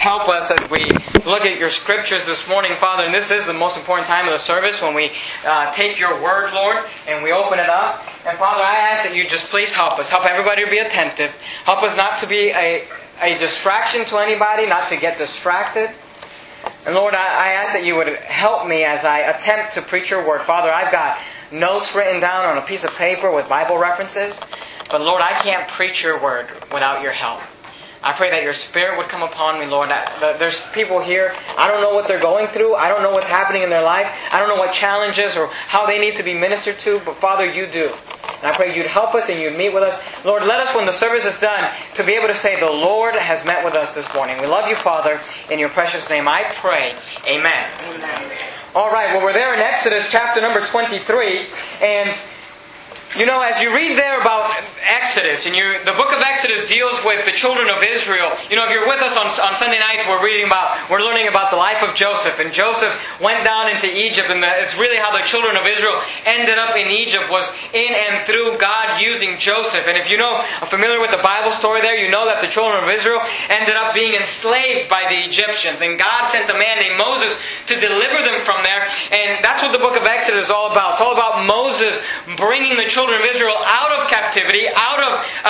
help us as we look at your scriptures this morning, Father. And this is the most important time of the service when we take your word, Lord, and we open it up. And Father, I ask that you just please help us. Help everybody to be attentive. Help us not to be a distraction to anybody, not to get distracted. And Lord, I ask that you would help me as I attempt to preach your word. Father, I've got notes written down on a piece of paper with Bible references. But Lord, I can't preach your word without your help. I pray that your Spirit would come upon me, Lord. There's people here, I don't know what they're going through. I don't know what's happening in their life. I don't know what challenges or how they need to be ministered to. But Father, you do. And I pray you'd help us and you'd meet with us. Lord, let us, when the service is done, to be able to say, the Lord has met with us this morning. We love you, Father. In your precious name I pray. Amen. Amen. All right, well, we're there in Exodus chapter number 23. And you know, as you read there about Exodus, and the book of Exodus deals with the children of Israel. You know, if you're with us on Sunday nights, we're learning about the life of Joseph. And Joseph went down into Egypt, and it's really how the children of Israel ended up in Egypt, was in and through God using Joseph. And if you are familiar with the Bible story there, you know that the children of Israel ended up being enslaved by the Egyptians. And God sent a man named Moses to deliver them from there. And that's what the book of Exodus is all about. It's all about Moses bringing the children of Israel out of captivity, out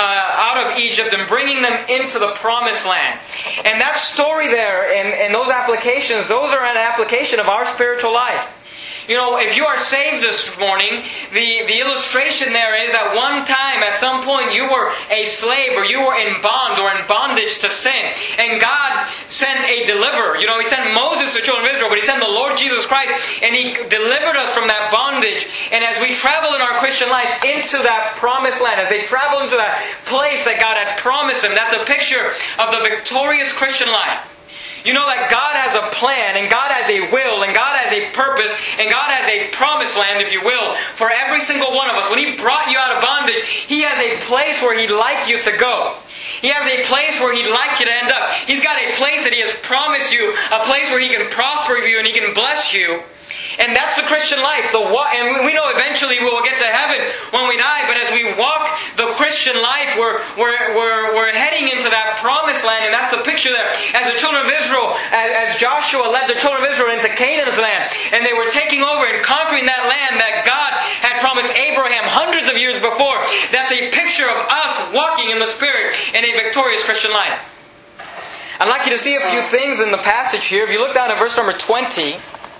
of Egypt, and bringing them into the promised land. And that story there and those applications, those are an application of our spiritual life. You know, if you are saved this morning, the illustration there is at one time, at some point, you were a slave or you were in bond or in bondage to sin. And God sent a deliverer. You know, He sent Moses to the children of Israel, but He sent the Lord Jesus Christ and He delivered us from that bondage. And as we travel in our Christian life into that promised land, as they travel into that place that God had promised them, that's a picture of the victorious Christian life. You know that God has a plan, and God has a will, and God has a purpose, and God has a promised land, if you will, for every single one of us. When He brought you out of bondage, He has a place where He'd like you to go. He has a place where He'd like you to end up. He's got a place that He has promised you, a place where He can prosper you and He can bless you. And that's the Christian life. And we know eventually we will get to heaven when we die. But as we walk the Christian life, we're heading into that promised land. And that's the picture there. As the children of Israel, as Joshua led the children of Israel into Canaan's land, and they were taking over and conquering that land that God had promised Abraham hundreds of years before. That's a picture of us walking in the Spirit in a victorious Christian life. I'd like you to see a few things in the passage here. If you look down at verse number 20...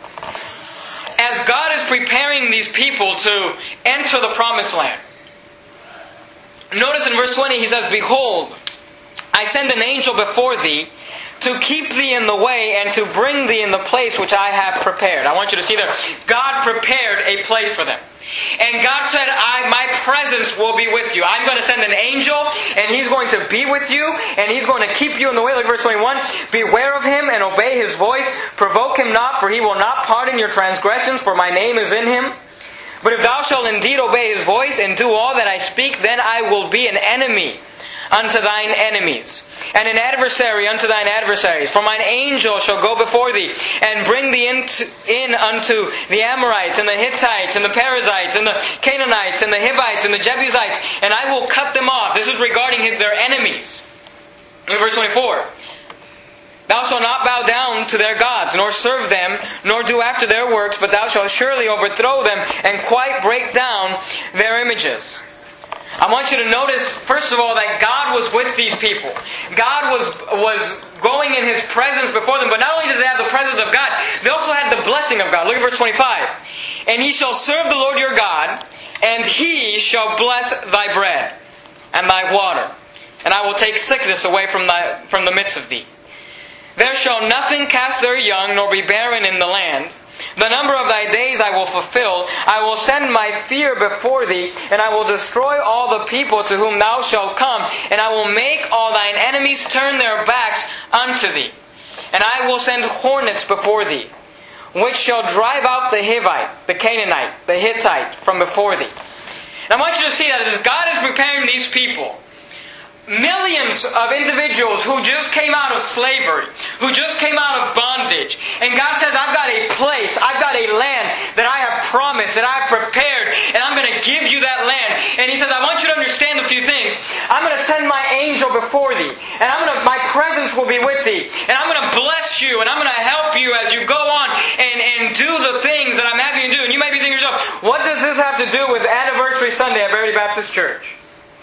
as God is preparing these people to enter the promised land. Notice in verse 20 He says, "Behold, I send an angel before thee to keep thee in the way and to bring thee in the place which I have prepared." I want you to see there, God prepared a place for them. And God said, my presence will be with you. I'm going to send an angel, and He's going to be with you, and He's going to keep you in the way. Like verse 21, "Beware of him and obey his voice. Provoke him not, for he will not pardon your transgressions, for my name is in him. But if thou shalt indeed obey his voice and do all that I speak, then I will be an enemy unto thine enemies, and an adversary unto thine adversaries. For mine angel shall go before thee, and bring thee in unto the Amorites, and the Hittites, and the Perizzites, and the Canaanites, and the Hivites, and the Jebusites, and I will cut them off." This is regarding their enemies. In verse 24, "Thou shalt not bow down to their gods, nor serve them, nor do after their works, but thou shalt surely overthrow them, and quite break down their images." I want you to notice, first of all, that God was with these people. God was going in His presence before them. But not only did they have the presence of God, they also had the blessing of God. Look at verse 25. "And ye shall serve the Lord your God, and He shall bless thy bread and thy water. And I will take sickness away from the midst of thee. There shall nothing cast their young, nor be barren in the land. The number of thy days I will fulfill. I will send my fear before thee, and I will destroy all the people to whom thou shalt come, and I will make all thine enemies turn their backs unto thee. And I will send hornets before thee, which shall drive out the Hivite, the Canaanite, the Hittite from before thee." And I want you to see that as God is preparing these people, millions of individuals who just came out of slavery, who just came out of bondage. And God says, I've got a place, I've got a land that I have promised, that I have prepared, and I'm going to give you that land. And He says, I want you to understand a few things. I'm going to send my angel before thee, and my presence will be with thee, and I'm going to bless you, and I'm going to help you as you go on and do the things that I'm having you do. And you may be thinking to yourself, what does this have to do with Anniversary Sunday at Verity Baptist Church?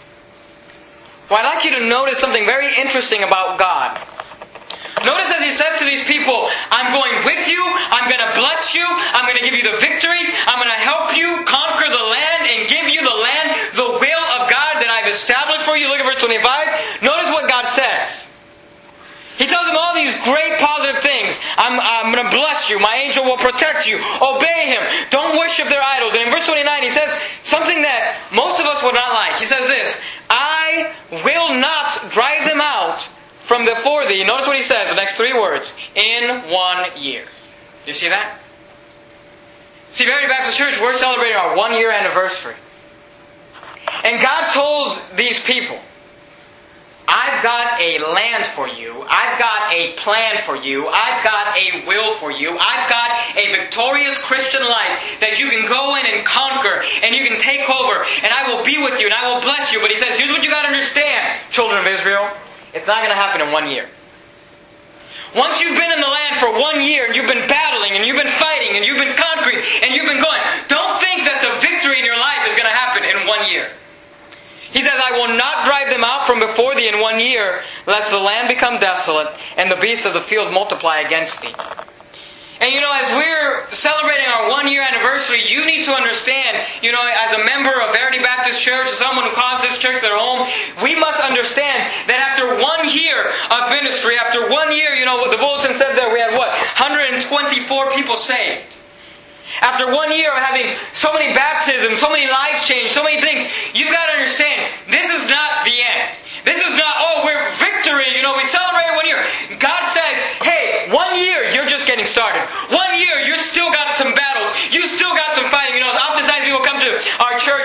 Well, I'd like you to notice something very interesting about God. Notice as He says to these people, I'm going with you, I'm going to bless you, I'm going to give you the victory, I'm going to help you conquer the land and give you the land, the will of God that I've established for you. Look at verse 25. Notice what God says. He tells them all these great positive things. I'm going to bless you. My angel will protect you. Obey Him. Don't worship their idols. And in verse 29 He says something that most of us would not like. He says this, I will not drive them out from before thee. Notice what He says, the next three words. In 1 year. You see that? See, Verity Baptist Church, we're celebrating our 1 year anniversary. And God told these people, I've got a land for you. I've got a plan for you. I've got a will for you. I've got a victorious Christian life that you can go in and conquer and you can take over, and I will be with you and I will bless you. But He says, here's what you got to understand, children of Israel. It's not going to happen in 1 year. Once you've been in the land for 1 year and you've been battling and you've been fighting and you've been conquering and you've been going, don't think that the victory in your life is going to happen in 1 year. He says, I will not drive them out from before thee in 1 year, lest the land become desolate and the beasts of the field multiply against thee. And as we're celebrating our 1 year anniversary, you need to understand, as a member of Verity Baptist Church, as someone who calls this church their home, we must understand that after 1 year of ministry, after 1 year, the bulletin said there, we had 124 people saved. After 1 year of having so many baptisms, so many lives changed, so many things, you've got to understand, this is not the end. This is not, we're victory, we celebrated 1 year. God says, hey, 1 year, you're just getting started. 1 year, you still got some battles. You still got some fighting. Oftentimes people come to our church,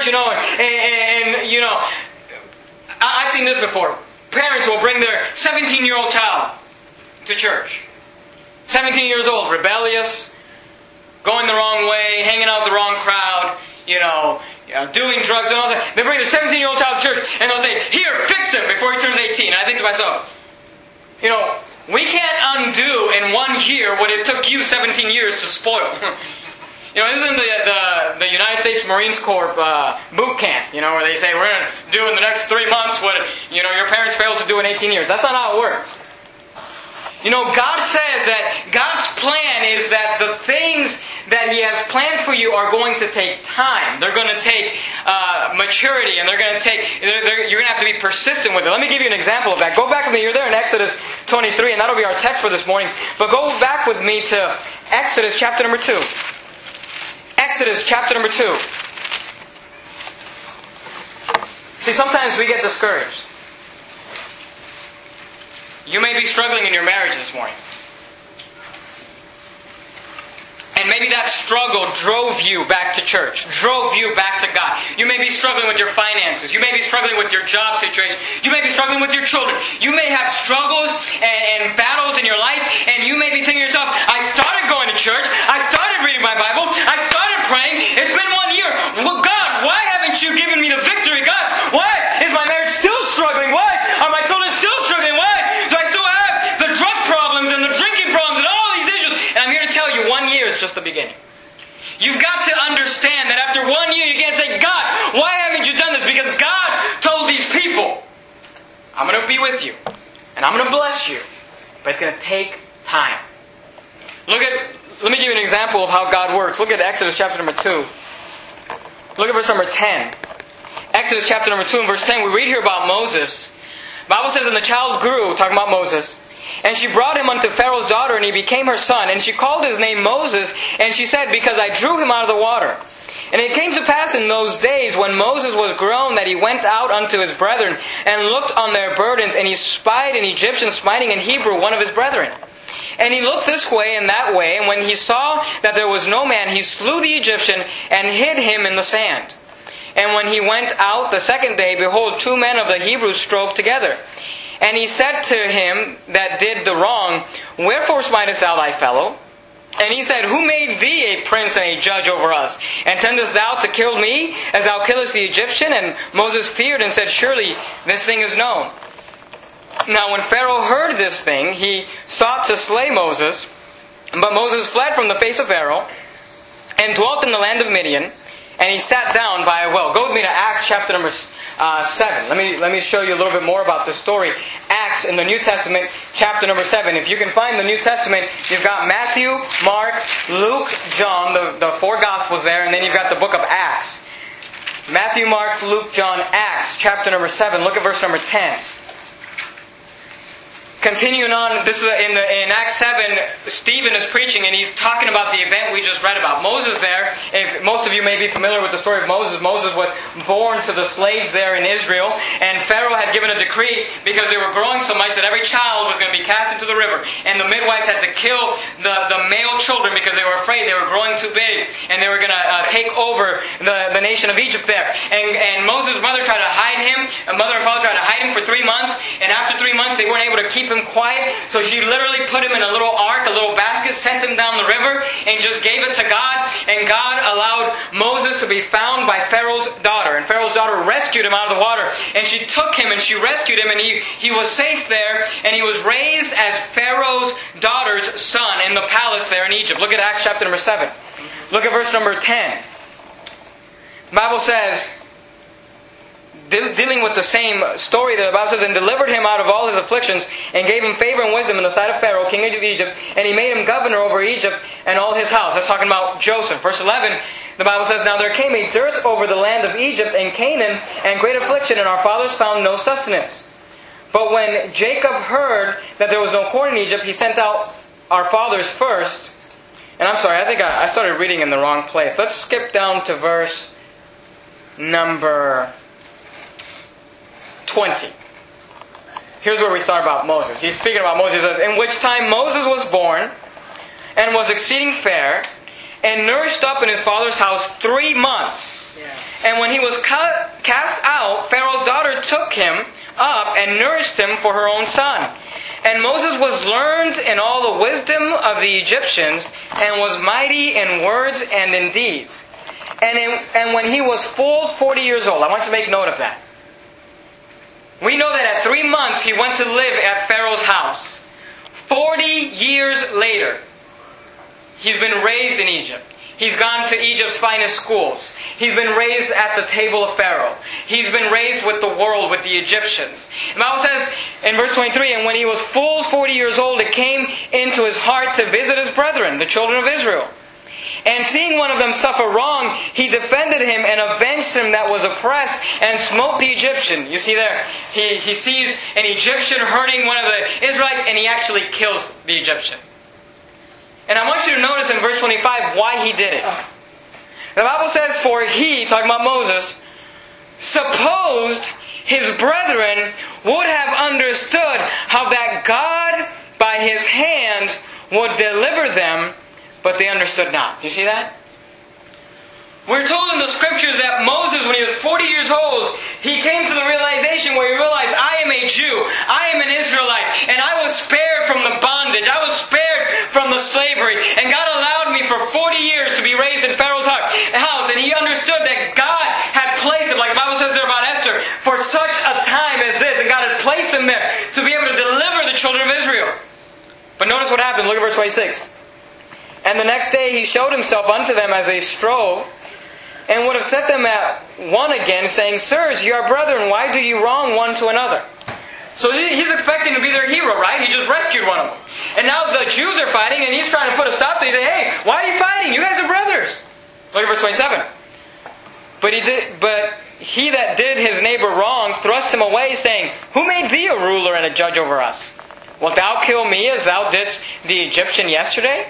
I've seen this before. Parents will bring their 17-year-old child to church. 17 years old, rebellious, going the wrong way, hanging out with the wrong crowd, doing drugs and all that. They bring a 17-year-old child to church and they'll say, here, fix him before he turns 18. And I think to myself, we can't undo in 1 year what it took you 17 years to spoil. Isn't the United States Marines Corps boot camp, where they say, we're going to do in the next 3 months what, your parents failed to do in 18 years. That's not how it works. God says that God's plan is that the things that He has planned for you are going to take time. They're going to take maturity, and you're going to have to be persistent with it. Let me give you an example of that. Go back with me. You're there in Exodus 23, and that'll be our text for this morning. But go back with me to Exodus chapter number 2. Exodus chapter number 2. See, sometimes we get discouraged. You may be struggling in your marriage this morning. And maybe that struggle drove you back to church, drove you back to God. You may be struggling with your finances. You may be struggling with your job situation. You may be struggling with your children. You may have struggles and battles in your life, and you may be thinking to yourself, I started going to church. I started reading my Bible. I started praying. It's been 1 year. Well, God, why haven't you given me the victory? God, why is my marriage still struggling? Why are my children still struggling? Why do I still have the drug problems and the drinking problems and all these issues? And I'm here to tell you, 1 year is just the beginning. You've got to understand that after 1 year you can't say, God, why haven't you done this? Because God told these people, I'm going to be with you. And I'm going to bless you. But it's going to take time. Let me give you an example of how God works. Look at Exodus chapter number 2. Look at verse number 10. Exodus chapter number 2 and verse 10. We read here about Moses. The Bible says, and the child grew, talking about Moses. And she brought him unto Pharaoh's daughter, and he became her son. And she called his name Moses, and she said, because I drew him out of the water. And it came to pass in those days, when Moses was grown, that he went out unto his brethren, and looked on their burdens, and he spied an Egyptian smiting an Hebrew, one of his brethren. And he looked this way and that way, and when he saw that there was no man, he slew the Egyptian, and hid him in the sand. And when he went out the second day, behold, 2 men of the Hebrews strove together. And he said to him that did the wrong, Wherefore smitest thou thy fellow? And he said, Who made thee a prince and a judge over us? And tendest thou to kill me, as thou killest the Egyptian? And Moses feared and said, Surely this thing is known. Now when Pharaoh heard this thing, he sought to slay Moses. But Moses fled from the face of Pharaoh, and dwelt in the land of Midian, and he sat down by a well. Go with me to Acts chapter number 7. Let me show you a little bit more about this story. Acts in the New Testament, chapter number 7. If you can find the New Testament, you've got Matthew, Mark, Luke, John, the 4 Gospels there, and then you've got the book of Acts. Matthew, Mark, Luke, John, Acts, chapter number 7. Look at verse number 10. Continuing on, this is in Acts 7, Stephen is preaching and he's talking about the event we just read about. Moses there, if most of you may be familiar with the story of Moses, Moses was born to the slaves there in Israel, and Pharaoh had given a decree because they were growing so much that every child was going to be cast into the river, and the midwives had to kill the male children because they were afraid they were growing too big and they were going to take over the nation of Egypt there. And Moses' mother tried to hide him, mother and father tried to hide him for 3 months, and after 3 months they weren't able to keep him quiet, so she literally put him in a little ark, a little basket, sent him down the river, and just gave it to God, and God allowed Moses to be found by Pharaoh's daughter, and Pharaoh's daughter rescued him out of the water, and she took him and she rescued him, and he was safe there, and he was raised as Pharaoh's daughter's son in the palace there in Egypt. Look at Acts chapter number 7. Look at verse number 10. The Bible says, dealing with the same story that the Bible says, and delivered him out of all his afflictions, and gave him favor and wisdom in the sight of Pharaoh, king of Egypt, and he made him governor over Egypt and all his house. That's talking about Joseph. Verse 11, the Bible says, Now there came a dearth over the land of Egypt and Canaan, and great affliction, and our fathers found no sustenance. But when Jacob heard that there was no corn in Egypt, he sent out our fathers first. And I'm sorry, I think I started reading in the wrong place. Let's skip down to verse number 20. Here's where we start about Moses. He's speaking about Moses. He says, In which time Moses was born, and was exceeding fair, and nourished up in his father's house 3 months. Yeah. And when he was cast out, Pharaoh's daughter took him up and nourished him for her own son. And Moses was learned in all the wisdom of the Egyptians, and was mighty in words and in deeds. And when he was full 40 years old, I want you to make note of that. We know that at 3 months he went to live at Pharaoh's house. 40 years later, he's been raised in Egypt. He's gone to Egypt's finest schools. He's been raised at the table of Pharaoh. He's been raised with the world, with the Egyptians. The Bible says in verse 23, And when he was full 40 years old, it came into his heart to visit his brethren, the children of Israel. And seeing one of them suffer wrong, he defended him and avenged him that was oppressed, and smote the Egyptian. You see there, he sees an Egyptian hurting one of the Israelites, and he actually kills the Egyptian. And I want you to notice in verse 25 why he did it. The Bible says, For he, talking about Moses, supposed his brethren would have understood how that God by his hand would deliver them, but they understood not. Do you see that? We're told in the Scriptures that Moses, when he was 40 years old, he came to the realization where he realized, I am a Jew, I am an Israelite, and I was spared from the bondage, I was spared from the slavery, and God allowed me for 40 years to be raised in Pharaoh's house, and he understood that God had placed him, like the Bible says there about Esther, for such a time as this, and God had placed him there to be able to deliver the children of Israel. But notice what happens, look at verse 26. And the next day he showed himself unto them as they strove, and would have set them at one again, saying, Sirs, ye are brethren, why do you wrong one to another? So he's expecting to be their hero, right? He just rescued one of them. And now the Jews are fighting, and he's trying to put a stop to it. He says, Hey, why are you fighting? You guys are brothers. Look at verse 27. But he that did his neighbor wrong thrust him away, saying, Who made thee a ruler and a judge over us? Wilt thou kill me as thou didst the Egyptian yesterday?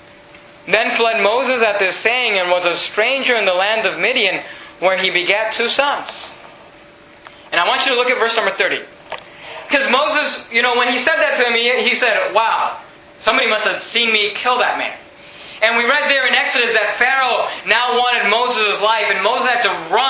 Then fled Moses at this saying, and was a stranger in the land of Midian, where he begat 2 sons. And I want you to look at verse number 30. Because Moses, when he said that to him, he said, Wow, somebody must have seen me kill that man. And we read there in Exodus that Pharaoh now wanted Moses' life, and Moses had to run to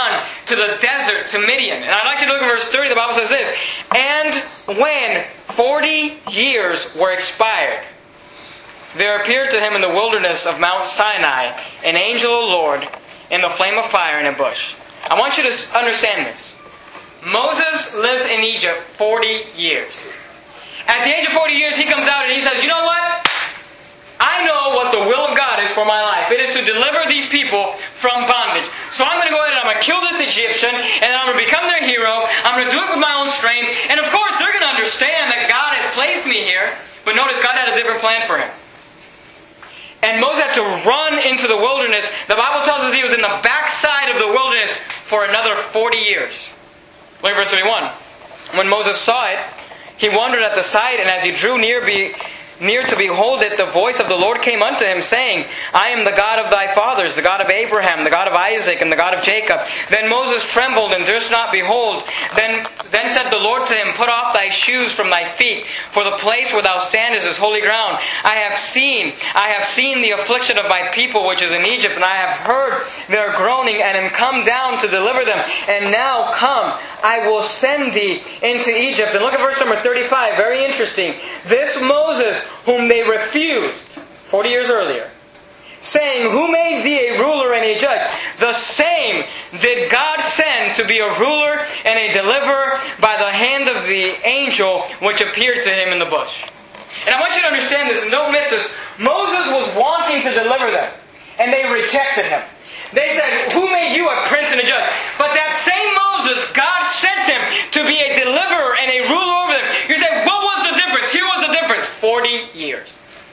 to the desert, to Midian. And I'd like to look at verse 30. The Bible says this. And when 40 years were expired, there appeared to him in the wilderness of Mount Sinai an angel of the Lord in the flame of fire in a bush. I want you to understand this. Moses lives in Egypt 40 years. At the age of 40 years, he comes out and he says, you know what? I know what the will of God is for my life. It is to deliver these people from bondage. So I'm going to go ahead and I'm going to kill this Egyptian and I'm going to become their hero. I'm going to do it with my own strength. And of course, they're going to understand that God has placed me here. But notice, God had a different plan for him. And Moses had to run into the wilderness. The Bible tells us he was in the backside of the wilderness for another 40 years. Look at verse 31. When Moses saw it, he wondered at the sight, and as he drew near to behold it, the voice of the Lord came unto him, saying, I am the God of thy fathers, the God of Abraham, the God of Isaac, and the God of Jacob. Then Moses trembled and durst not behold. Then said the Lord to him, Put off thy shoes from thy feet, for the place where thou standest is holy ground. I have seen the affliction of my people which is in Egypt, and I have heard their groaning, and am come down to deliver them. And now come, I will send thee into Egypt. And look at verse number 35, very interesting. This Moses, whom they refused 40 years earlier, saying, Who made thee a ruler and a judge? The same did God send to be a ruler and a deliverer by the hand of the angel which appeared to him in the bush. And I want you to understand this, and don't miss this. Moses was wanting to deliver them, and they rejected him. They said, Who made you a prince and a judge? But that same Moses, God sent him to be a deliverer and a ruler over them. You say, what was the difference? Here was the difference. 40 years.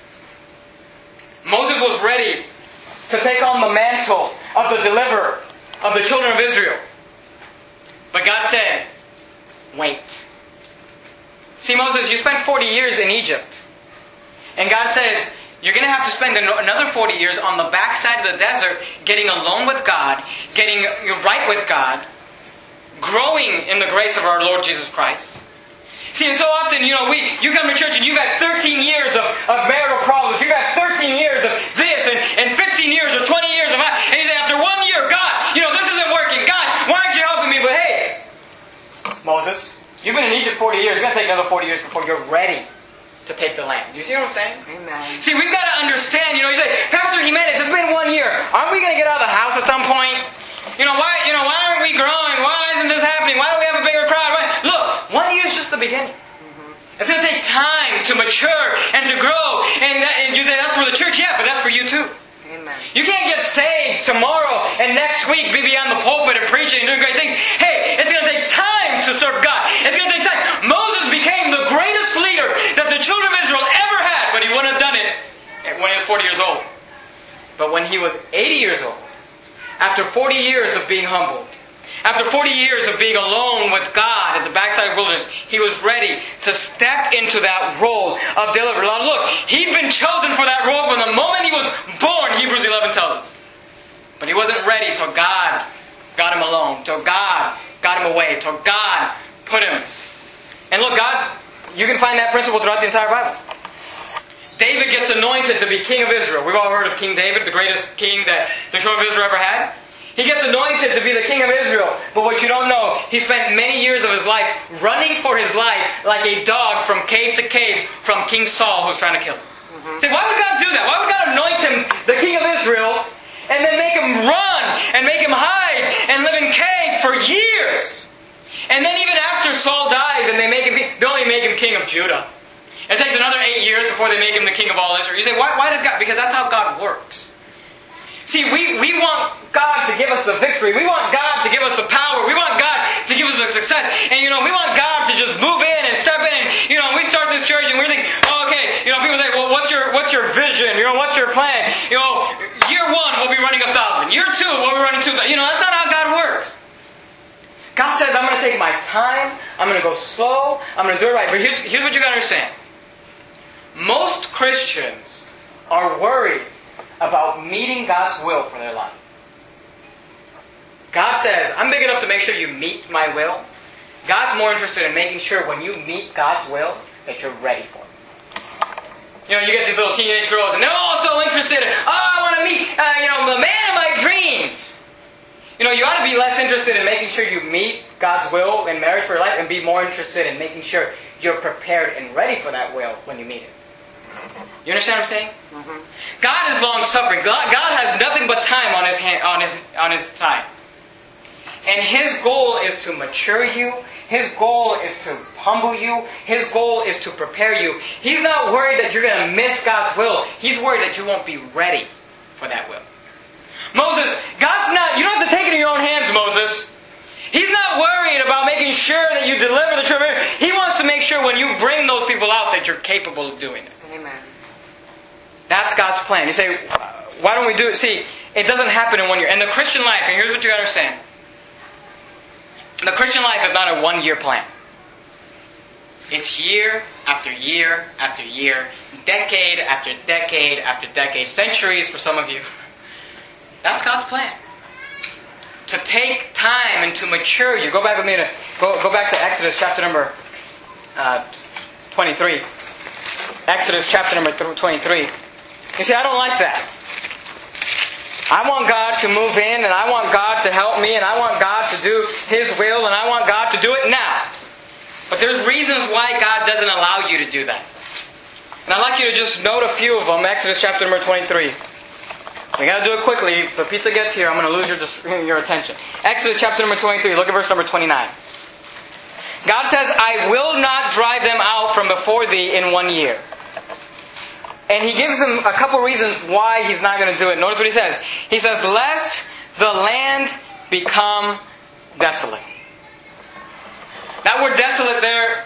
Moses was ready to take on the mantle of the deliverer of the children of Israel. But God said, wait. See, Moses, you spent 40 years in Egypt. And God says, you're going to have to spend another 40 years on the backside of the desert getting alone with God, getting right with God, growing in the grace of our Lord Jesus Christ. See, and so often, you come to church and you've had 13 years of marital problems. You've had 13 years of this and 15 years or 20 years of that. And you say, after 1 year, God, this isn't working. God, why aren't you helping me? But hey, Moses, you've been in Egypt 40 years. It's going to take another 40 years before you're ready to take the land. Do you see what I'm saying? Amen. See, we've got to understand, you say, Pastor Jimenez, it's been 1 year. Aren't we going to get out of the house at some point? Why aren't we growing? Why isn't this happening? Why don't we have a bigger crowd? Look, 1 year is just the beginning. It's going to take time to mature and to grow. And you say, that's for the church? Yeah, but that's for you too. Amen. You can't get saved tomorrow and next week be beyond the pulpit and preaching and doing great things. Hey, it's going to take time to serve God. It's going to take time. Moses became the greatest leader that the children of Israel ever had, but he wouldn't have done it when he was 40 years old. But when he was 80 years old, after 40 years of being humbled, after 40 years of being alone with God at the backside of the wilderness, he was ready to step into that role of deliverer. Now look, he'd been chosen for that role from the moment he was born, Hebrews 11 tells us. But he wasn't ready till God got him alone, till God got him away, till God put him. And look, God, you can find that principle throughout the entire Bible. David gets anointed to be king of Israel. We've all heard of King David, the greatest king that the children of Israel ever had. He gets anointed to be the king of Israel. But what you don't know, he spent many years of his life running for his life like a dog from cave to cave from King Saul who's trying to kill him. Mm-hmm. See, why would God do that? Why would God anoint him the king of Israel and then make him run and make him hide and live in caves for years? And then even after Saul dies and they only make him king of Judah. It takes another 8 years before they make him the king of all Israel. You say, why does God? Because that's how God works. See, we want God to give us the victory. We want God to give us the power. We want God to give us the success. And, we want God to just move in and step in. And, we start this church and we think, people say, well, what's your vision? What's your plan? Year 1, we'll be running 1,000. Year 2, we'll be running 2,000. That's not how God works. God says, I'm going to take my time. I'm going to go slow. I'm going to do it right. But here's what you got to understand. Most Christians are worried about meeting God's will for their life. God says, I'm big enough to make sure you meet my will. God's more interested in making sure when you meet God's will that you're ready for it. You get these little teenage girls and they're all so interested in, I want to meet, the man of my dreams. You know, you ought to be less interested in making sure you meet God's will in marriage for your life and be more interested in making sure you're prepared and ready for that will when you meet it. You understand what I'm saying? Mm-hmm. God is long-suffering. God has nothing but time on His time. And His goal is to mature you. His goal is to humble you. His goal is to prepare you. He's not worried that you're going to miss God's will. He's worried that you won't be ready for that will. Moses, God's not, you don't have to take it in your own hands, Moses. He's not worried about making sure that you deliver the truth. He wants to make sure when you bring those people out that you're capable of doing it. Amen. That's God's plan. You say, why don't we do it? See, it doesn't happen in 1 year. And the Christian life, and here's what you understand. The Christian life is not a 1-year plan. It's year after year after year, decade after decade after decade, centuries for some of you. That's God's plan. To take time and to mature you. Go back with me to go back to Exodus chapter number 23. Exodus chapter number 23. You see, I don't like that. I want God to move in, and I want God to help me, and I want God to do His will, and I want God to do it now. But there's reasons why God doesn't allow you to do that. And I'd like you to just note a few of them. Exodus chapter number 23. We got to do it quickly. If the pizza gets here, I'm going to lose your attention. Exodus chapter number 23. Look at verse number 29. God says, I will not drive them out from before thee in 1 year. And He gives them a couple reasons why He's not going to do it. Notice what He says. He says, lest the land become desolate. That word desolate there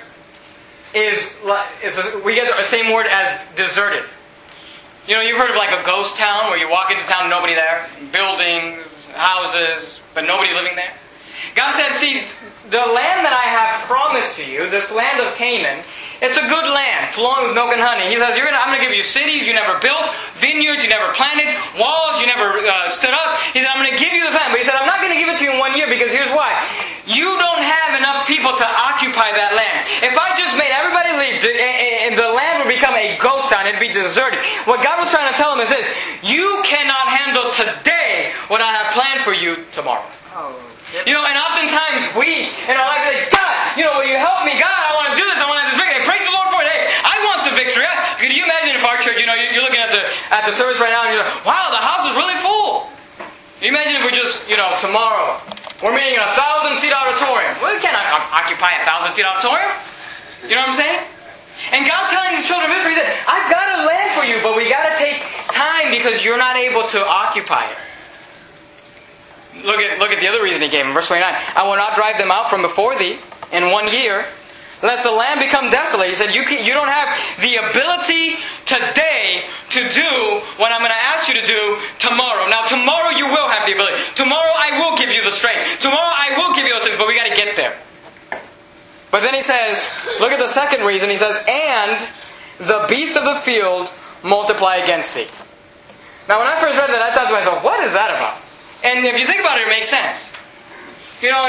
we get the same word as deserted. You know, you've heard of like a ghost town where you walk into town and nobody there. Buildings, houses, but nobody's living there. God said, see, the land that I have promised to you, this land of Canaan, it's a good land, flowing with milk and honey. He says, I'm going to give you cities you never built, vineyards you never planted, walls you never stood up. He said, I'm going to give you the land. But He said, I'm not going to give it to you in 1 year because here's why. You don't have enough people to occupy that land. If I just made everybody leave, the land would become a ghost town. It'd be deserted. What God was trying to tell him is this. You cannot handle today what I have planned for you tomorrow. Oh. Yep. You know, and oftentimes we, in our life, say, God, will you help me? God, I want to do this. I want to have this victory. And praise the Lord for it. Hey, I want the victory. Could you imagine if our church, you're looking at the service right now and you're like, wow, the house is really full. Can you imagine if we just, tomorrow, we're meeting in a 1,000-seat auditorium. Well, we can't occupy a 1,000-seat auditorium. You know what I'm saying? And God's telling His children of Israel, He said, I've got a land for you, but we got to take time because you're not able to occupy it. Look at the other reason He gave him. Verse 29. I will not drive them out from before thee in 1 year, lest the land become desolate. He said, you don't have the ability today to do what I'm going to ask you to do tomorrow. Now, tomorrow you will have the ability. Tomorrow I will give you the strength. Tomorrow I will give you those things, but we got to get there. But then He says, look at the second reason. He says, and the beast of the field multiply against thee. Now, when I first read that, I thought to myself, what is that about? And if you think about it, it makes sense. You know,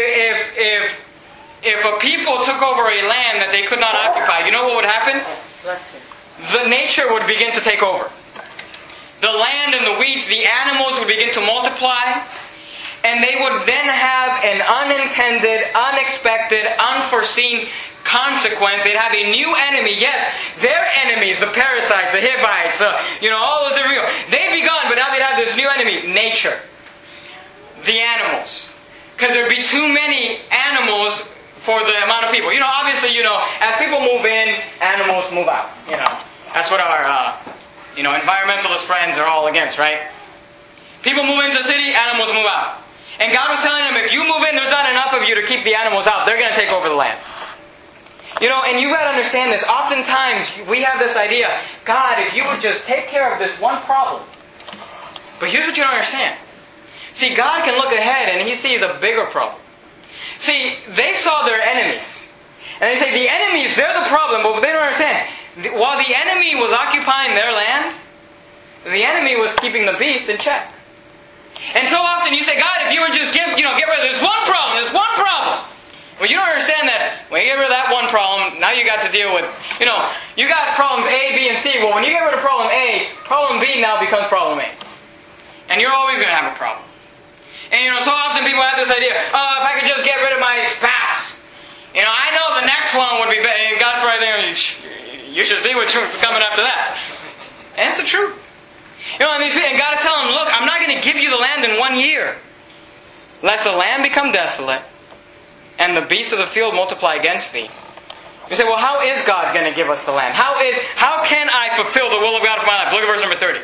if a people took over a land that they could not occupy, you know what would happen? The nature would begin to take over. The land and the weeds, the animals would begin to multiply. And they would then have an unintended, unexpected, unforeseen consequence. They'd have a new enemy. Yes, their enemies, the parasites, the Hivites, all those different people. They'd be gone, but now they'd have this new enemy, nature. The animals. Because there'd be too many animals for the amount of people. Obviously, as people move in, animals move out. That's what our, environmentalist friends are all against, right? People move into the city, animals move out. And God was telling them, if you move in, there's not enough of you to keep the animals out. They're going to take over the land. And you've got to understand this. Oftentimes, we have this idea, God, if you would just take care of this one problem. But here's what you don't understand. See, God can look ahead and He sees a bigger problem. See, they saw their enemies. And they say, the enemies, they're the problem, but they don't understand. While the enemy was occupying their land, the enemy was keeping the beast in check. And so often you say, God, if you would just get rid of this one problem. Well, you don't understand that when you get rid of that one problem, now you got to deal with, you got problems A, B, and C. Well, when you get rid of problem A, problem B now becomes problem A. And you're always going to have a problem. And so often people have this idea, if I could just get rid of my spouse. I know the next one would be better. And God's right there, you should see what's coming after that. And it's the truth. And God is telling them, look, I'm not going to give you the land in 1 year, lest the land become desolate, and the beasts of the field multiply against thee. You say, well, how is God going to give us the land? How can I fulfill the will of God for my life? Look at verse number 30.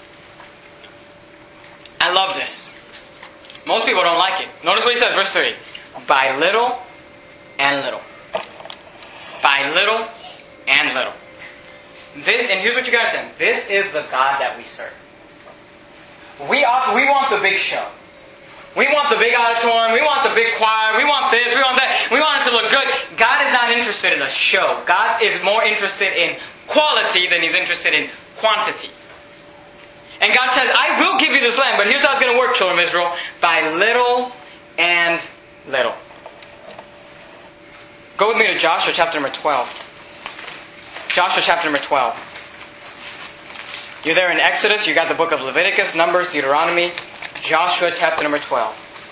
I love this. Most people don't like it. Notice what he says, verse 30. By little and little. By little and little. And here's what you got to understand. This is the God that we serve. We want the big show. We want the big auditorium. We want the big choir. We want this. We want that. We want it to look good. God is not interested in a show. God is more interested in quality than He's interested in quantity. And God says, I will give you this land, but here's how it's going to work, children of Israel. By little and little. Go with me to Joshua chapter number 12. Joshua chapter number 12. You're there in Exodus. You got the book of Leviticus, Numbers, Deuteronomy. Joshua chapter number 12.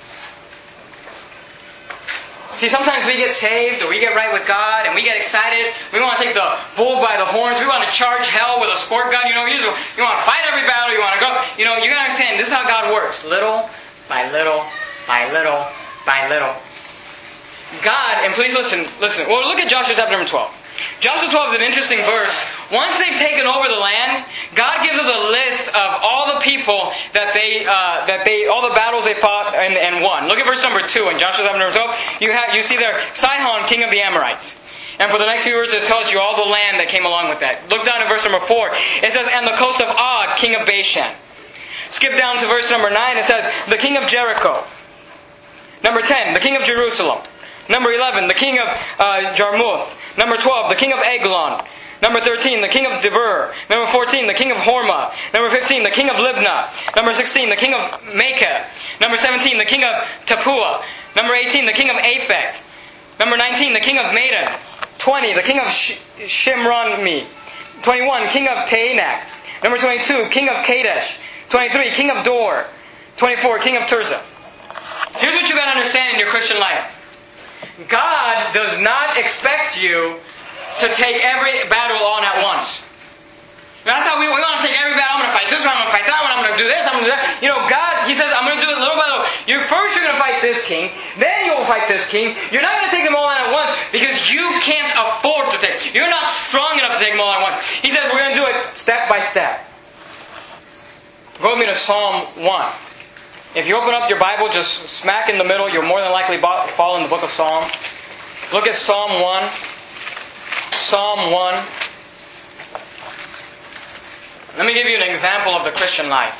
See, sometimes we get saved or we get right with God and we get excited. We want to take the bull by the horns. We want to charge hell with a squirt gun. You want to fight every battle. You want to go. You got to understand, this is how God works. Little by little by little by little. God, and please listen. Well, look at Joshua chapter number 12. Joshua 12 is an interesting verse. Once they've taken over the land, God gives us a list of all the people that all the battles they fought and won. Look at verse number 2 in Joshua chapter number 12. You see there Sihon, king of the Amorites. And for the next few verses, it tells you all the land that came along with that. Look down at verse number 4. It says, and the coast of Og, king of Bashan. Skip down to verse number 9. It says, the king of Jericho. Number 10, the king of Jerusalem. Number 11, the king of Jarmuth. Number 12, the king of Eglon. Number 13, the king of Debir. Number 14, the king of Hormah. Number 15, the king of Libnah. Number 16, the king of Makah. Number 17, the king of Tapua. Number 18, the king of Aphek. Number 19, the king of Madon. 20, the king of Shimronmi. 21, king of Taanach. Number 22, king of Kadesh. 23, king of Dor. 24, king of Tirzah. Here's what you got to understand in your Christian life. God does not expect you to take every battle on at once. That's how we want to take every battle. I'm going to fight this one, I'm going to fight that one, I'm going to do this, I'm going to do that. God, He says, I'm going to do it little by little. You're going to fight this king, then you'll fight this king. You're not going to take them all on at once because you can't afford to take. You're not strong enough to take them all at once. He says, we're going to do it step by step. Go with me to Psalm 1. If you open up your Bible, just smack in the middle, you'll more than likely fall in the book of Psalms. Look at Psalm 1. Psalm 1. Let me give you an example of the Christian life.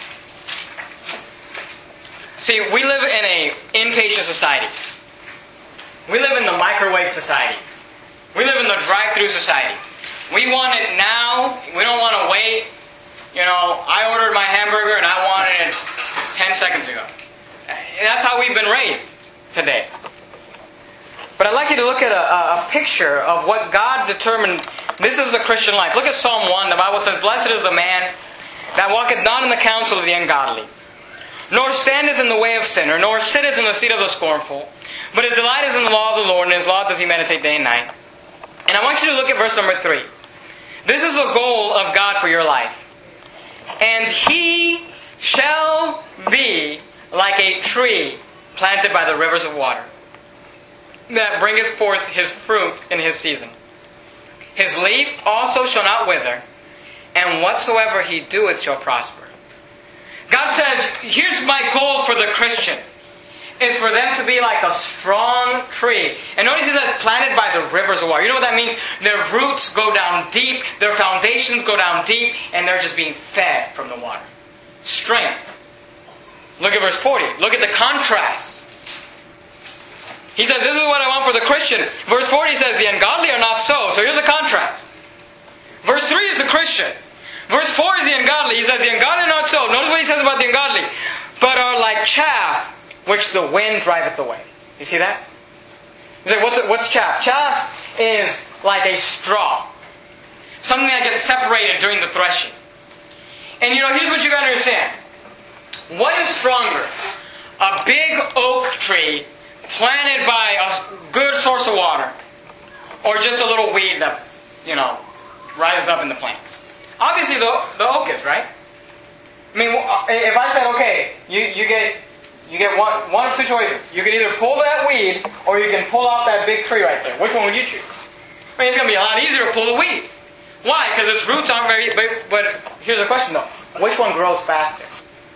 See, we live in an impatient society. We live in the microwave society. We live in the drive-through society. We want it now. We don't want to wait. I ordered my hamburger and I wanted it 10 seconds ago. That's how we've been raised today. But I'd like you to look at a picture of what God determined. This is the Christian life. Look at Psalm 1. The Bible says, blessed is the man that walketh not in the counsel of the ungodly, nor standeth in the way of sinner, nor sitteth in the seat of the scornful, but his delight is in the law of the Lord, and his law doth he meditate day and night. And I want you to look at verse number 3. This is the goal of God for your life. And he shall be like a tree planted by the rivers of water, that bringeth forth his fruit in his season. His leaf also shall not wither, and whatsoever he doeth shall prosper. God says, here's my goal for the Christian, is for them to be like a strong tree. And notice he says, planted by the rivers of water. You know what that means? Their roots go down deep, their foundations go down deep, and they're just being fed from the water. Strength. Look at verse 40. Look at the contrast. He says, this is what I want for the Christian. Verse 40 says, the ungodly are not so. So here's the contrast. Verse 3 is the Christian. Verse 4 is the ungodly. He says, the ungodly are not so. Notice what he says about the ungodly. But are like chaff, which the wind driveth away. You see that? You say, what's chaff? Chaff is like a straw. Something that gets separated during the threshing. And here's what you got to understand. What is stronger? a big oak tree planted by a good source of water, or just a little weed that, rises up in the plants? Obviously the oak is, right? I mean, if I said, okay, you get one of two choices. You can either pull that weed, or you can pull out that big tree right there. Which one would you choose? I mean, it's going to be a lot easier to pull the weed. Why? Because its roots aren't very... But here's the question though. Which one grows faster?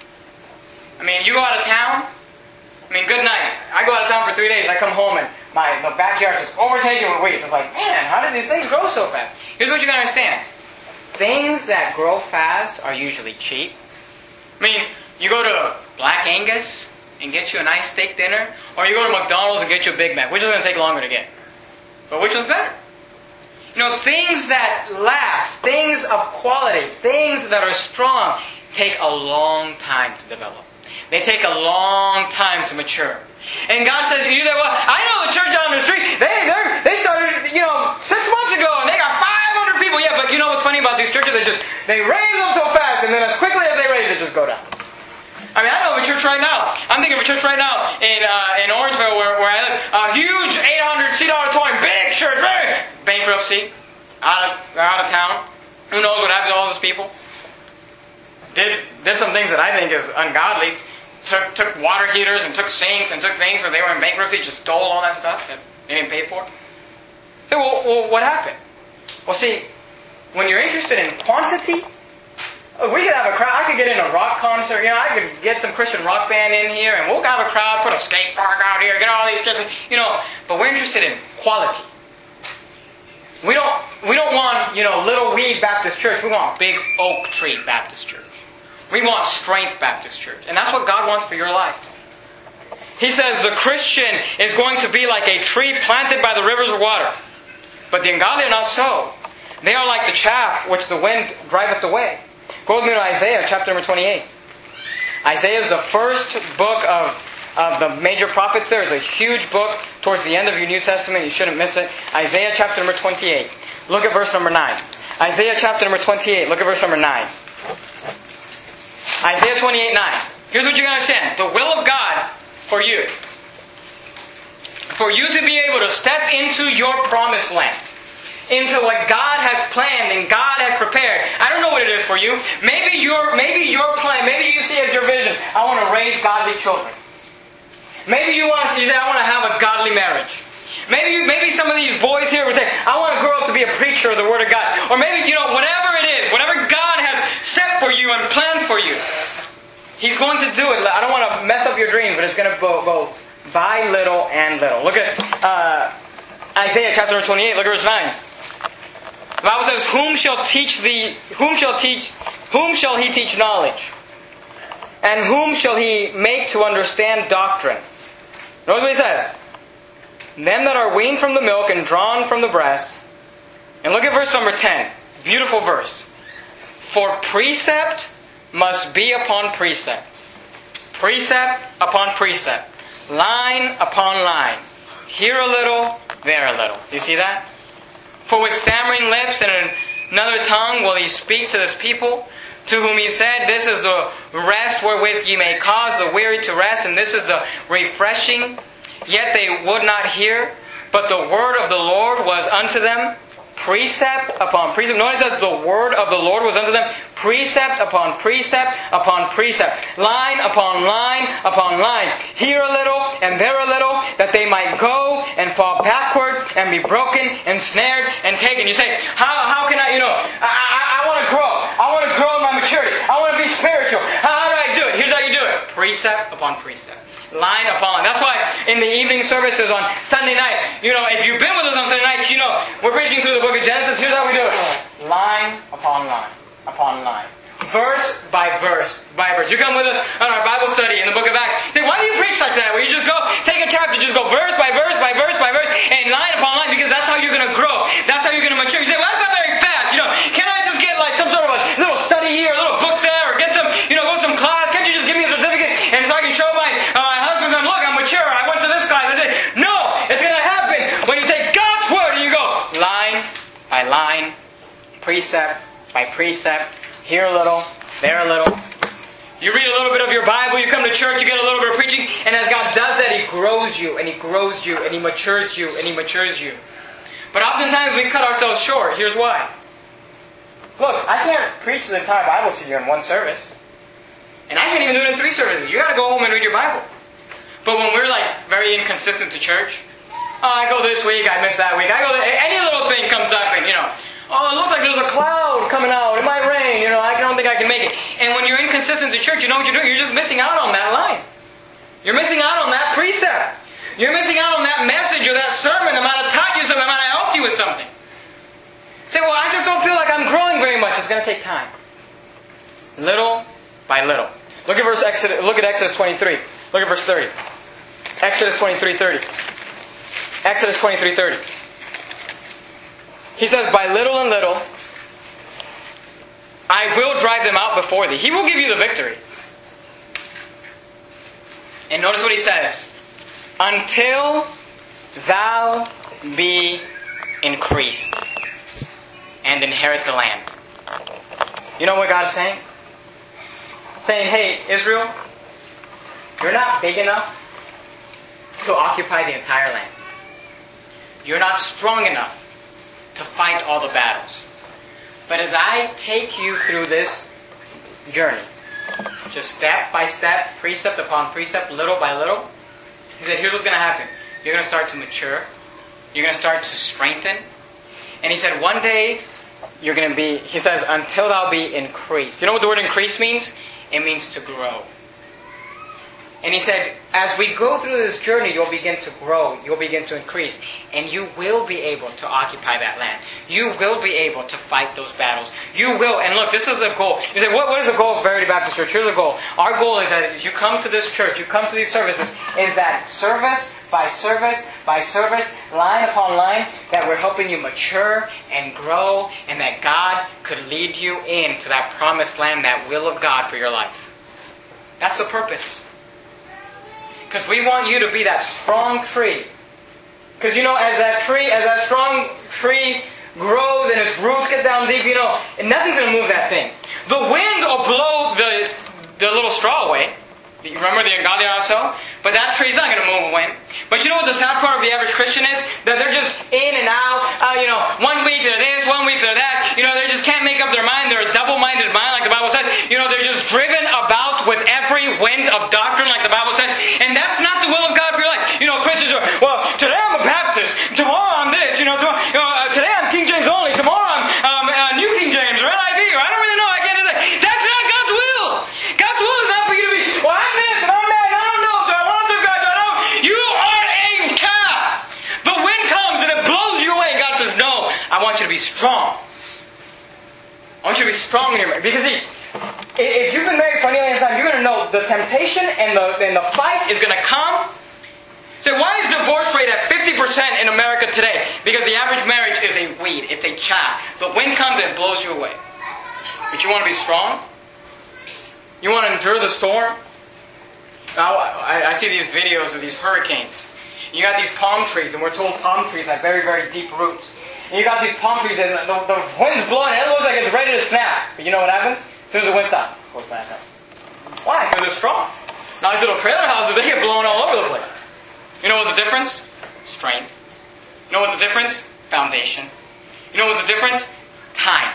I mean, you go out of town. I mean, good night. I go out of town for 3 days. I come home and the backyard is overtaken with weeds. It's like, man, how did these things grow so fast? Here's what you got to understand. Things that grow fast are usually cheap. I mean, you go to Black Angus and get you a nice steak dinner, or you go to McDonald's and get you a Big Mac. Which is going to take longer to get? But which one's better? Things that last, things of quality, things that are strong, take a long time to develop. They take a long time to mature. And God says to you that, well, I know the church down the street, they started, 6 months ago, and they got 500 people. Yeah, but you know what's funny about these churches? They raise them so fast, and then as quickly as they raise it, just go down. I mean, I know of a church right now. I'm thinking of a church right now in Orangeville where I live. A huge 800-seat auditorium, big church, bankruptcy, out of town. Who knows what happened to all those people? Did some things that I think is ungodly. Took water heaters and took sinks and took things so they were in bankruptcy. Just stole all that stuff that they didn't pay for. So, well, what happened? Well, see, when you're interested in quantity, we could have a crowd. I could get in a rock concert. I could get some Christian rock band in here, and we'll have a crowd. Put a skate park out here. Get all these kids. But we're interested in quality. We don't want little weed Baptist church. We want big oak tree Baptist church. We want strength Baptist church, and that's what God wants for your life. He says the Christian is going to be like a tree planted by the rivers of water, but the ungodly are not so. They are like the chaff which the wind driveth away. Go with me to Isaiah chapter number 28. Isaiah is the first book of the major prophets. There is a huge book towards the end of your New Testament. You shouldn't miss it. Isaiah chapter number 28. Look at verse number 9. Isaiah chapter number 28. Look at verse number 9. Isaiah 28:9. Here's what you're going to understand. The will of God for you. For you to be able to step into your promised land. Into what God has planned and God has prepared. I don't know what it is for you. Maybe your plan, maybe you see as your vision, I want to raise godly children. Maybe you say, I want to have a godly marriage. Maybe some of these boys here would say, I want to grow up to be a preacher of the Word of God. Or maybe, whatever it is, whatever God has set for you and planned for you, He's going to do it. I don't want to mess up your dreams, but it's going to go by little and little. Look at Isaiah chapter 28, look at verse 9. The Bible says, whom shall he teach knowledge? And whom shall he make to understand doctrine? Notice what he says. Them that are weaned from the milk and drawn from the breast. And look at verse number 10. Beautiful verse. For precept must be upon precept. Precept upon precept. Line upon line. Here a little, there a little. Do you see that? For with stammering lips and another tongue will he speak to this people, to whom he said, this is the rest wherewith ye may cause the weary to rest, and this is the refreshing. Yet they would not hear, but the word of the Lord was unto them precept upon precept. Notice it says the word of the Lord was unto them precept upon precept upon precept. Line upon line upon line. Here a little and there a little, that they might go and fall backward and be broken and snared and taken. You say, how can I want to grow. I want to grow in my maturity. I want to be spiritual. How do I do it? Here's how you do it. Precept upon precept. Line upon line. That's why in the evening services on Sunday night, if you've been with us on Sunday nights, we're preaching through the book of Genesis. Here's how we do it. Line upon line upon line. Verse by verse by verse. You come with us on our Bible study in the book of Acts. Say, why do you preach like that? Where you just go, take a chapter, just go verse by verse by verse by verse, and line upon line, because that's how you're going to grow. That's how you're going to mature. You say, well, that's not very fast. Can I just get like some sort of a little study here, a little book there, or get some, go to some class? Can't you just give me a certificate and so I can show my husband that, look, I'm mature. I went to this class. I said, no, it's going to happen when you take God's word and you go line by line, precept by precept, here a little, there a little. You read a little bit of your Bible, you come to church, you get a little bit of preaching, and as God does that, He grows you, and He grows you, and He matures you, and He matures you. But oftentimes we cut ourselves short. Here's why. Look, I can't preach the entire Bible to you in one service. And I can't even do it in 3 services. You got to go home and read your Bible. But when we're like very inconsistent to church, oh, I go this week, I miss that week. I go, any little thing comes up and, oh, it looks like there's a cloud coming out. It might rain. I don't think I can make it. And when you're inconsistent to church, you know what you're doing? You're just missing out on that line. You're missing out on that precept. You're missing out on that message or that sermon that might have taught you something, that might have helped you with something. Say, well, I just don't feel like I'm growing very much. It's going to take time. Little by little. Look at Exodus 23. Look at verse 30. Exodus 23:30. Exodus 23:30. He says, by little and little, I will drive them out before thee. He will give you the victory. And notice what he says. Until thou be increased and inherit the land. You know what God is saying? Saying, hey, Israel, you're not big enough to occupy the entire land. You're not strong enough to fight all the battles. But as I take you through this journey, just step by step, precept upon precept, little by little, He said, here's what's going to happen. You're going to start to mature. You're going to start to strengthen. And He said, one day, you're going to be, He says, until thou be increased. You know what the word increase means? It means to grow. And He said, as we go through this journey, you'll begin to grow. You'll begin to increase. And you will be able to occupy that land. You will be able to fight those battles. You will. And look, this is the goal. You say, what is the goal of Verity Baptist Church? Here's the goal. Our goal is that as you come to this church, you come to these services, is that service by service by service, line upon line, that we're helping you mature and grow, and that God could lead you into that promised land, that will of God for your life. That's the purpose. Because we want you to be that strong tree. Because as that strong tree grows and its roots get down deep, and nothing's going to move that thing. The wind will blow the little straw away. You remember the Agave also? But that tree's not going to move away. But you know what the sad part of the average Christian is? That they're just in and out. 1 week they're this, 1 week they're that. They just can't make up their mind. They're a double-minded mind, like the Bible says. They're just driven about with every wind of doctrine, like the Bible says. And that's not the will of God for your life. Christians are, well, today I'm a Baptist. Tomorrow I'm this. Today I'm King James only. Tomorrow I'm New King James or NIV. Or I don't really know. I can't do that. That's not God's will. God's will is not for you to be, well, I'm this and I'm that. And I don't know. Do I want to serve God? Do I don't? You are a calf. The wind comes and it blows you away. God says, no, I want you to be strong. I want you to be strong in your marriage. Because see, if you've been married for any length of time, you're going to know the temptation and the fight is going to come. So why is divorce rate at 50% in America today? Because the average marriage is a weed. It's a chaff. The wind comes and blows you away. But you want to be strong? You want to endure the storm? Now, I see these videos of these hurricanes. You got these palm trees, and we're told palm trees have very, very deep roots. And you got these palm trees, and the wind's blowing, and it looks like it's ready to snap. But you know what happens? As soon as the wind stops, it goes back up. Why? Because they're strong. Now, these little trailer houses, they get blown all over the place. You know what's the difference? Strength. You know what's the difference? Foundation. You know what's the difference? Time.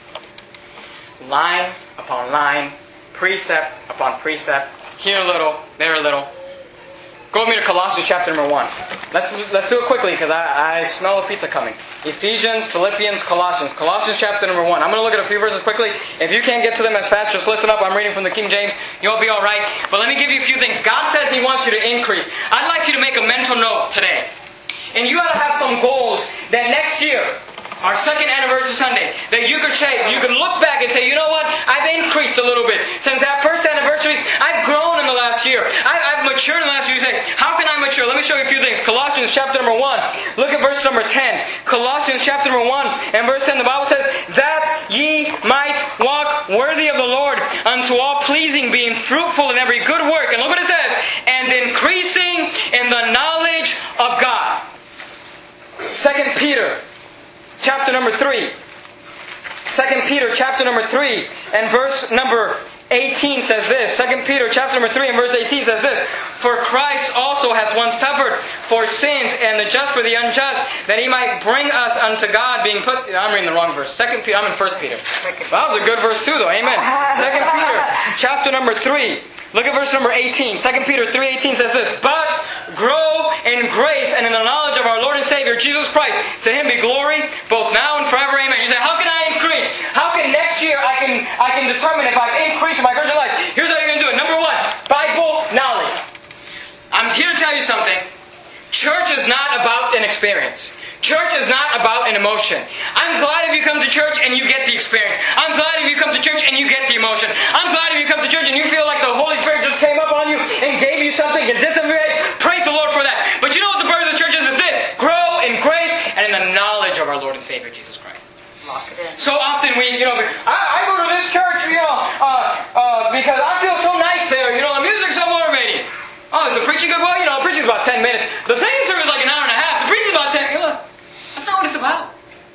Line upon line, precept upon precept, here a little, there a little. Go with me to Colossians chapter number 1. Let's do it quickly because I smell a pizza coming. Ephesians, Philippians, Colossians. Colossians chapter number 1. I'm going to look at a few verses quickly. If you can't get to them as fast, just listen up. I'm reading from the King James. You'll be alright. But let me give you a few things. God says He wants you to increase. I'd like you to make a mental note today. And you ought to have some goals that next year, our second anniversary Sunday, that you could say, you can look back and say, you know what? I've increased a little bit. Since that first anniversary, I've grown in the last year. I've matured in the last year. You say, how can I mature? Let me show you a few things. Colossians chapter number 1. Look at verse number 10. Colossians chapter number 1 and verse 10. The Bible says, that ye might walk worthy of the Lord, unto all pleasing, being fruitful in every good work. And look what it says. And increasing in the knowledge of God. 2 Peter chapter number 3. 2 Peter chapter number 3 and verse number 18 says this. 2 Peter chapter number 3 and verse 18 says this. For Christ also hath once suffered for sins, and the just for the unjust, that He might bring us unto God, being put... I'm reading the wrong verse. 2 Peter, I'm in 1 Peter. Well, that was a good verse too, though. Amen. 2 Peter chapter number 3. Look at verse number 18. 2 Peter 3:18 says this. But grow in grace and in the knowledge of our Lord and Savior, Jesus Christ. To Him be glory, both now and forever. Amen. You say, how can I increase? How can next year I can determine if I've increased in my Christian life? Here's how you're going to do it. Number one, Bible knowledge. I'm here to tell you something. Church is not about an experience. Church is not about an emotion. I'm glad if you come to church and you get the experience. I'm glad if you come to church and you get the emotion. I'm glad if you come to church and you feel like the Holy Spirit just came up on you and gave you something and did something. Praise the Lord for that. But you know what the purpose of the church is this. Grow in grace and in the knowledge of our Lord and Savior, Jesus Christ. Lock it in. So often I go to this church, because I feel so nice there. The music's so motivating. Oh, is the preaching good? Well, the preaching's about 10 minutes. The singing service is like an hour and a half. The preaching's about 10. That's not what it's about.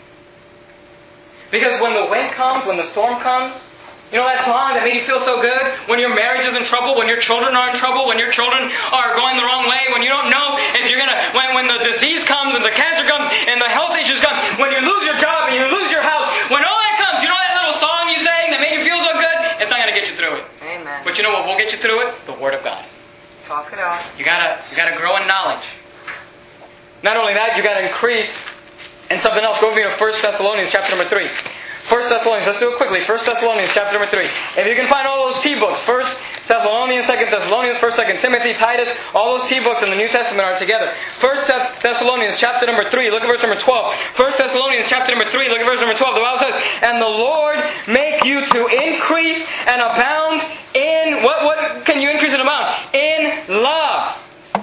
Because when the wind comes, when the storm comes, that song that made you feel so good? When your marriage is in trouble, when your children are in trouble, when your children are going the wrong way, when you don't know if you're going to... When the disease comes and the cancer comes and the health issues come, when you lose your job and you lose your house, when all that comes, that little song you sang that made you feel so good? It's not going to get you through it. Amen. But you know what will get you through it? The Word of God. Talk it out. You gotta grow in knowledge. Not only that, you gotta increase in something else. Go over to 1 Thessalonians chapter number 3. 1 Thessalonians, let's do it quickly. 1 Thessalonians chapter number 3. If you can find all those T-books, 1 Thessalonians, 2 Thessalonians, 1 2 Timothy, Titus, all those T-books in the New Testament are together. 1 Thessalonians chapter number 3, look at verse number 12. 1 Thessalonians chapter number 3, look at verse number 12. The Bible says, and the Lord make you to increase and abound in... What can you increase and abound? In love.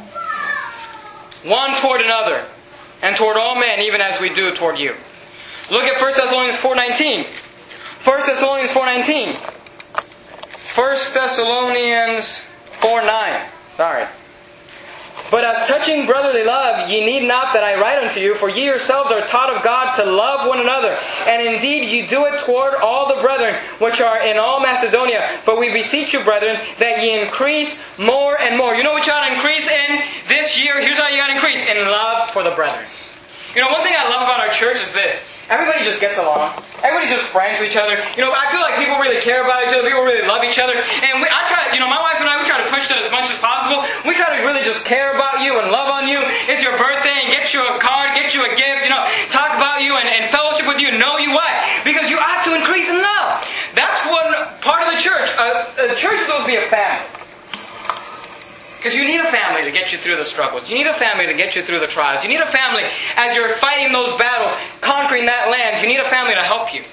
One toward another. And toward all men, even as we do toward you. Look at 1 Thessalonians 4:19. 1 Thessalonians 4:19. 1 Thessalonians 4:9. Sorry. But as touching brotherly love, ye need not that I write unto you, for ye yourselves are taught of God to love one another. And indeed ye do it toward all the brethren which are in all Macedonia. But we beseech you, brethren, that ye increase more and more. You know what you ought to increase in this year? Here's how you ought to increase. In love for the brethren. One thing I love about our church is this. Everybody just gets along. Everybody's just friends with each other. I feel like people really care about each other. People really love each other. And I try, my wife and I, we try to push that as much as possible. We try to really just care about you and love on you. It's your birthday and get you a card, get you a gift, talk about you and fellowship with you and know you. Why? Because you ought to increase in love. That's one part of the church. A church is supposed to be a family. Because you need a family to get you through the struggles. You need a family to get you through the trials. You need a family as you're fighting those battles, conquering that land. You need a family to help you.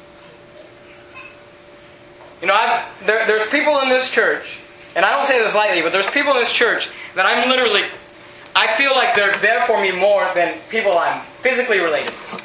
There's people in this church, and I don't say this lightly, but there's people in this church that I feel like they're there for me more than people I'm physically related to.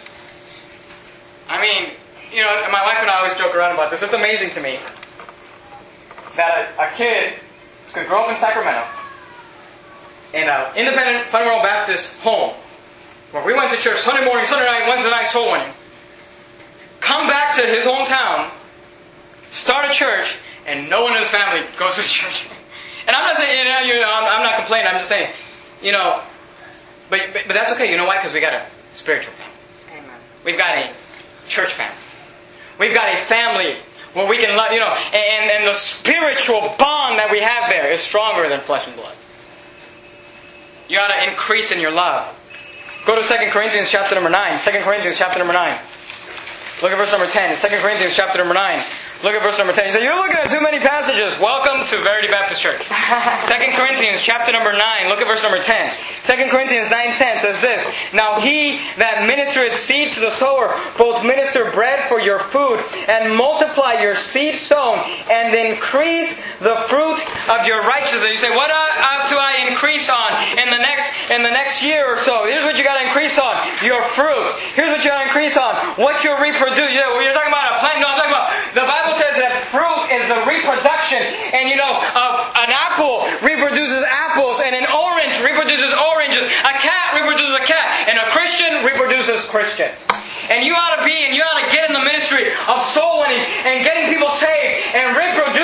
My wife and I always joke around about this. It's amazing to me that a kid could grow up in Sacramento in an independent fundamental Baptist home where we went to church Sunday morning, Sunday night, Wednesday night, soul winning. Come back to his hometown, start a church, and no one in his family goes to church. And I'm not saying, I'm not complaining. I'm just saying, but that's okay. You know why? Because we got a spiritual family. Amen. We've got a church family. We've got a family where we can love, and the spiritual bond that we have there is stronger than flesh and blood. You ought to increase in your love. Go to 2 Corinthians chapter number 9. 2 Corinthians chapter number 9. Look at verse number 10. 2 Corinthians chapter number 9. Look at verse number 10. You say, you're looking at too many passages. Welcome to Verity Baptist Church. 2 Corinthians chapter number 9. Look at verse number 10. 2 Corinthians 9:10 says this. Now he that ministereth seed to the sower, both minister bread for your food, and multiply your seed sown, and increase the fruit of your righteousness. You say, what ought to I increase on in the next year or so? Here's what you got to increase on. Your fruit. Here's what you got to increase on. What you reproduce. You're talking about a plant. No, I'm talking about the Bible says that fruit is the reproduction. And an apple reproduces apples, and an orange reproduces oranges. A cat reproduces a cat, and a Christian reproduces Christians. And you ought to get in the ministry of soul winning and getting people saved and reproducing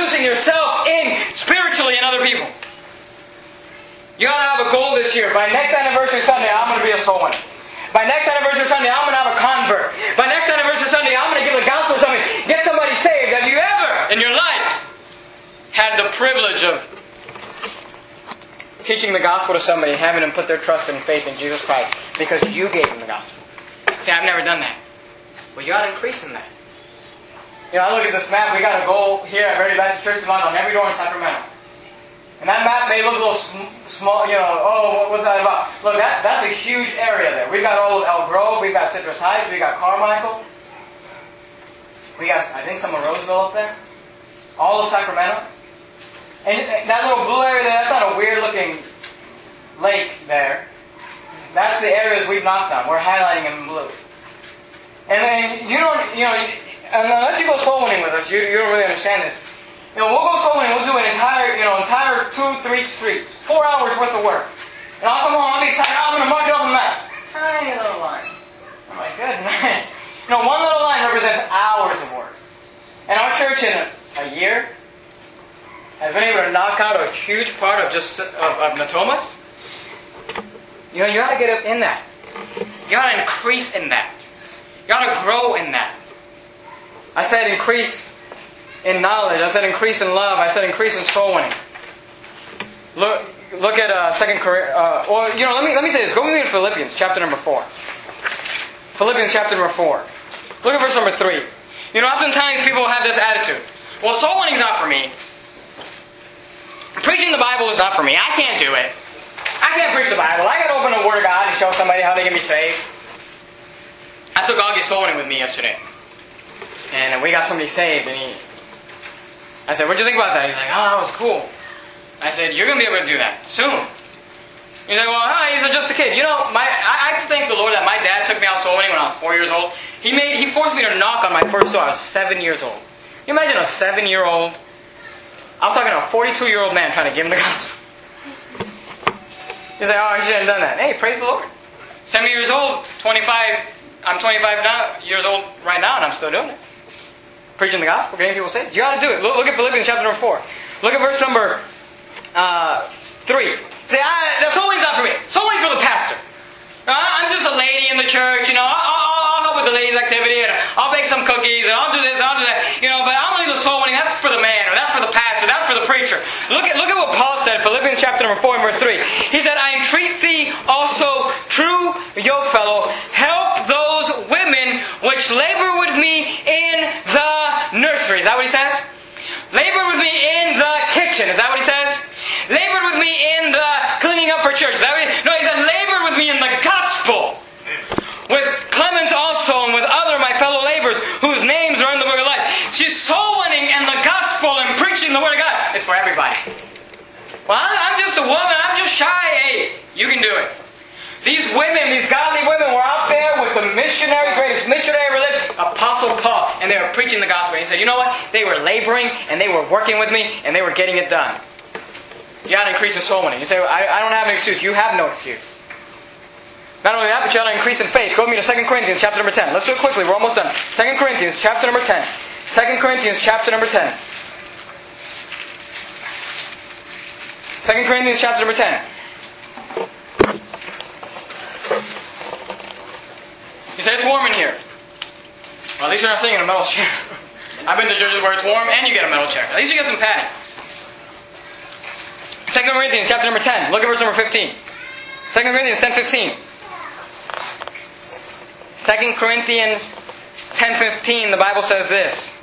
this year, by next anniversary Sunday, I'm going to be a soul winner. By next anniversary Sunday, I'm going to have a convert. By next anniversary Sunday, I'm going to give the gospel to somebody. Get somebody saved. Have you ever in your life had the privilege of teaching the gospel to somebody, having them put their trust and faith in Jesus Christ because you gave them the gospel? See, I've never done that. Well, you got to increase in that. You know, I look at this map. We got a goal here at Verity Baptist Church on every door in Sacramento. And that map may look a little small, you know, oh, what's that about? Look, that's a huge area there. We've got all of El Grove, we've got Citrus Heights, we've got Carmichael. We got, I think, some of Roseville up there. All of Sacramento. And that little blue area there, that's not a weird-looking lake there. That's the areas we've knocked on. We're highlighting them in blue. And you don't, you know, unless you go soul winning with us, you don't really understand this. You know, we'll go soul winning, we'll do an entire 2-3 streets, 4 hours worth of work. And I'll come home, I'll be excited, I'm going to mark it on the map. Tiny little line. I'm like, good man. You know, one little line represents hours of work. And our church in a year has been able to knock out a huge part of Natomas. You know, you got to get up in that. You got to increase in that. You got to grow in that. I said increase in knowledge. I said increase in love. I said increase in soul winning. Look at 2 Corinthians. Or you know, let me say this. Go with me to Philippians chapter number 4. Philippians chapter number 4. Look at verse number 3. You know, oftentimes people have this attitude. Well, soul winning is not for me. Preaching the Bible is not for me. I can't do it. I can't preach the Bible. I got to open the Word of God and show somebody how they can be saved. I took Augie soul winning with me yesterday, and we got somebody saved, and I said, "What do you think about that?" He's like, "Oh, that was cool." I said, "You're going to be able to do that soon." He's like, "Well, he's just a kid." You know, I thank the Lord that my dad took me out soul winning when I was 4 years old. He forced me to knock on my first door. I was 7 years old. Can you imagine a 7-year-old? I was talking to a 42-year-old man trying to give him the gospel. He's like, "Oh, I shouldn't have done that." Hey, praise the Lord. 7 years old, 25. I'm 25 years old right now, and I'm still doing it. Preaching the gospel, getting people saved. You got to do it. Look at Philippians chapter number 4. Look at verse number 3. Say, soul winning's not for me. Soul winning's for the pastor. I'm just a lady in the church, you know. I'll help with the ladies' activity, and I'll bake some cookies, and I'll do this, and I'll do that. You know, but I'm going to leave the soul winning. That's for the man, or that's for the pastor, that's for the preacher. Look at what Paul said, Philippians chapter number 4 and verse 3. He said, "I entreat thee also, true yokefellow, help those women which labor with me in the nursery." Is that what he says? Labor with me in the kitchen. Is that what he says? Labor with me in the cleaning up for church. Is that what no, he said, labor with me in the gospel. With Clemens also and with other my fellow laborers whose names are in the book of life. She's soul winning and the gospel and preaching the word of God. It's for everybody. Well, I'm just a woman. I'm just shy. Hey, you can do it. These women, these godly women were out there with the greatest missionary religion, Apostle Paul, and they were preaching the gospel. And he said, you know what? They were laboring and they were working with me and they were getting it done. You got to increase in soul winning. You say, I don't have an excuse. You have no excuse. Not only that, but you got to increase in faith. Go with me to 2 Corinthians chapter number 10. Let's do it quickly. We're almost done. 2 Corinthians chapter number 10. 2 Corinthians chapter number 10. 2 Corinthians chapter number 10. You say, it's warm in here. Well, at least you're not sitting in a metal chair. I've been to churches where it's warm and you get a metal chair. At least you get some padding. 2 Corinthians chapter number 10. Look at verse number 15. 2 Corinthians 10:15. 2 Corinthians 10:15, the Bible says this.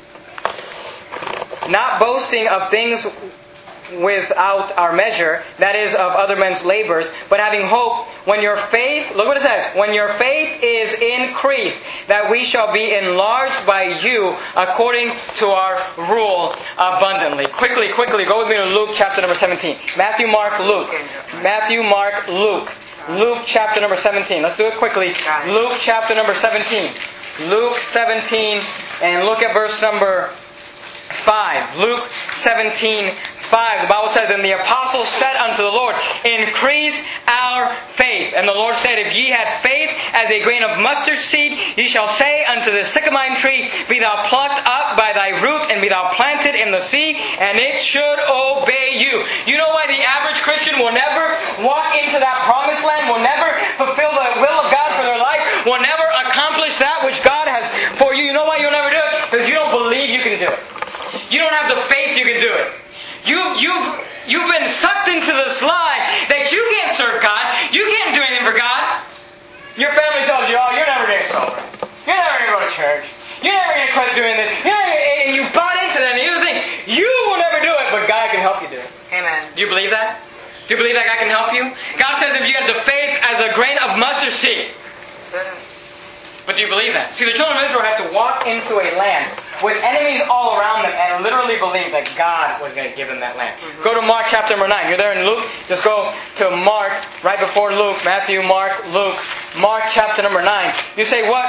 "Not boasting of things without our measure, that is of other men's labors, but having hope when your faith," look what it says, "when your faith is increased, that we shall be enlarged by you according to our rule abundantly." Quickly, go with me to Luke chapter number 17. Matthew, Mark, Luke. Matthew, Mark, Luke. Luke chapter number 17. Let's do it quickly. Luke chapter number 17. Luke 17, and look at verse number 5. Luke 17, 5, the Bible says, "And the apostles said unto the Lord, Increase our faith. And the Lord said, If ye had faith as a grain of mustard seed, ye shall say unto the sycamore tree, Be thou plucked up by thy root, and be thou planted in the sea, and it should obey you." You know why the average Christian will never walk into that promised land, will never fulfill the will of God for their life, will never accomplish that which God has for you? You know why you'll never do it? Because you don't believe you can do it. You don't have the faith you can do it. You've been sucked into this lie that you can't serve God. You can't do anything for God. Your family tells you, "Oh, you're never going to sober. You're never going to go to church. You're never going to quit doing this." And you bought into that, and you think you will never do it, but God can help you do it. Amen. Do you believe that? Do you believe that God can help you? God says if you have the faith as a grain of mustard seed. But do you believe that? See, the children of Israel had to walk into a land with enemies all around them and literally believe that God was going to give them that land. Mm-hmm. Go to Mark chapter number 9. You're there in Luke. Just go to Mark, right before Luke. Matthew, Mark, Luke. Mark chapter number 9. You say, what?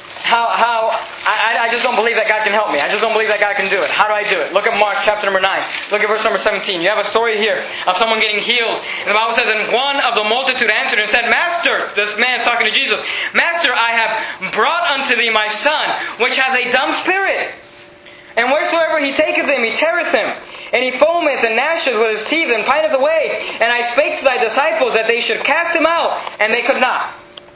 I just don't believe that God can help me. I just don't believe that God can do it. How do I do it? Look at Mark chapter number 9. Look at verse number 17. You have a story here of someone getting healed. And the Bible says, "And one of the multitude answered and said, Master," this man is talking to Jesus, "Master, I have brought unto thee my son, which hath a dumb spirit. And wheresoever he taketh him, he teareth him. And he foameth and gnasheth with his teeth and pineth away. And I spake to thy disciples that they should cast him out, and they could not."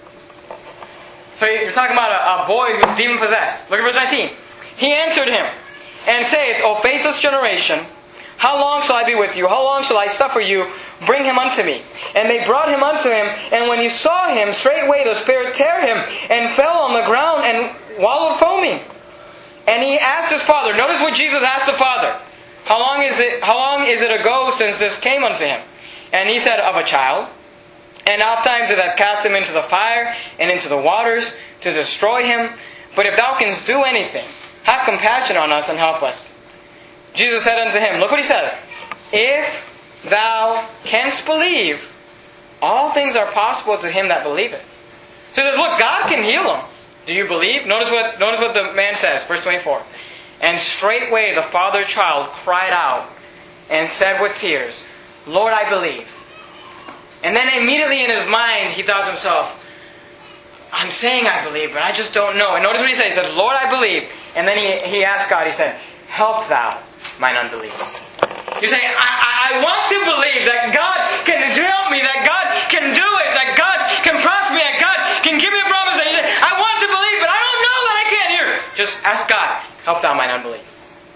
So you're talking about a boy who's demon-possessed. Look at verse 19. "He answered him, and saith, O faithless generation, how long shall I be with you? How long shall I suffer you? Bring him unto me. And they brought him unto him, and when he saw him, straightway the spirit tear him, and fell on the ground, and wallowed foaming. And he asked his father." Notice what Jesus asked the father. How long is it ago since this came unto him? And he said, "Of a child. And oftentimes it hath cast him into the fire and into the waters to destroy him. But if thou canst do anything, have compassion on us and help us." Jesus said unto him, look what he says, "If thou canst believe, all things are possible to him that believeth." So he says, look, God can heal him. Do you believe? Notice what the man says, verse 24. "And straightway the father child cried out and said with tears, Lord, I believe." And then immediately in his mind, he thought to himself, "I'm saying I believe, but I just don't know." And notice what he said. He said, "Lord, I believe." And then he asked God, he said, "Help thou mine unbelief." You say, I want to believe that God can help me, that God can do it, that God can prosper me, that God can give me a promise. That I want to believe, but I don't know that I can hear. Just ask God, "Help thou mine unbelief."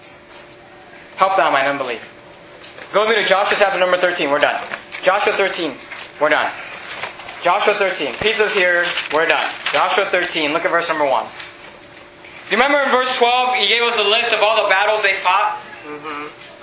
Help thou mine unbelief. Go with me to Joshua chapter number 13. We're done. Joshua 13. We're done. Joshua 13. Pizza's here. We're done. Joshua 13. Look at verse number 1. Do you remember in verse 12, he gave us a list of all the battles they fought? Mm-hmm.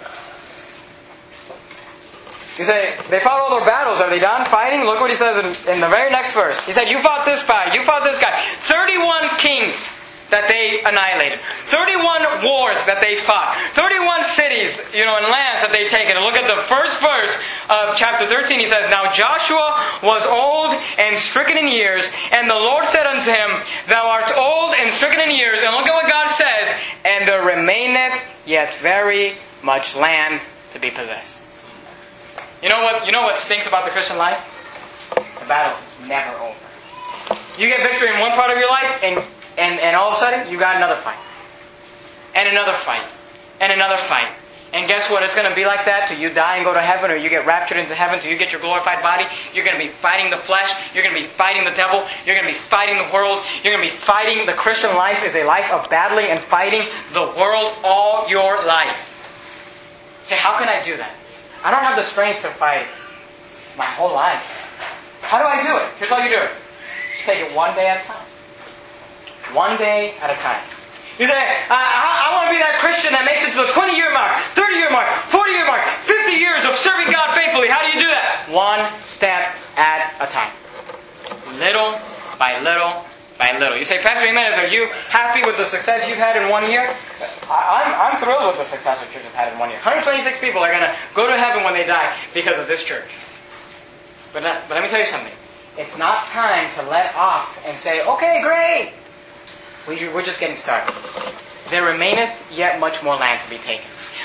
You say, they fought all their battles. Are they done fighting? Look what he says in the very next verse. He said, you fought this guy. You fought this guy. 31 kings that they annihilated. 31 wars that they fought. 31 cities, and lands that they've taken. And look at the first verse of chapter 13. He says, "Now Joshua was old and stricken in years, and the Lord said unto him, Thou art old and stricken in years." And look at what God says, "And there remaineth yet very much land to be possessed." You know what stinks about the Christian life? The battle's never over. You get victory in one part of your life, and all of a sudden, you got another fight. And another fight. And another fight. And guess what? It's going to be like that till you die and go to heaven, or you get raptured into heaven, till you get your glorified body. You're going to be fighting the flesh. You're going to be fighting the devil. You're going to be fighting the world. You're going to be fighting. The Christian life is a life of battling and fighting the world all your life. Say, how can I do that? I don't have the strength to fight my whole life. How do I do it? Here's how you do it. Just take it one day at a time. One day at a time. You say, I want to be that Christian that makes it to the 20-year mark, 30-year mark, 40-year mark, 50 years of serving God faithfully. How do you do that? One step at a time. Little by little by little. You say, Pastor Jimenez, are you happy with the success you've had in 1 year? I'm thrilled with the success our church has had in 1 year. 126 people are going to go to heaven when they die because of this church. But let me tell you something. It's not time to let off and say, okay, great. We're just getting started. There remaineth yet much more land to be taken.